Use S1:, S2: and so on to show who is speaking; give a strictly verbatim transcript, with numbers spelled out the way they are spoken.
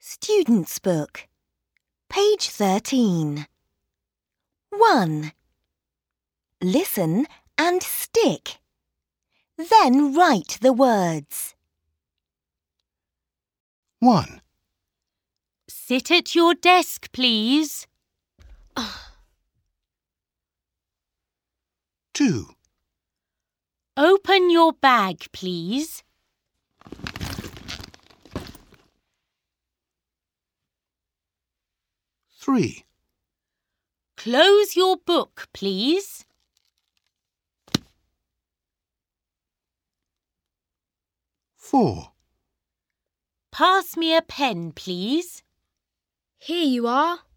S1: Student's Book, page thirteen. one. Listen and stick. Then write the words.
S2: one.
S3: Sit at your desk, please.
S2: two.
S3: Open your bag, please.
S2: three.
S3: Close your book, please.
S2: four.
S3: Pass me a pen, please.
S4: Here you are.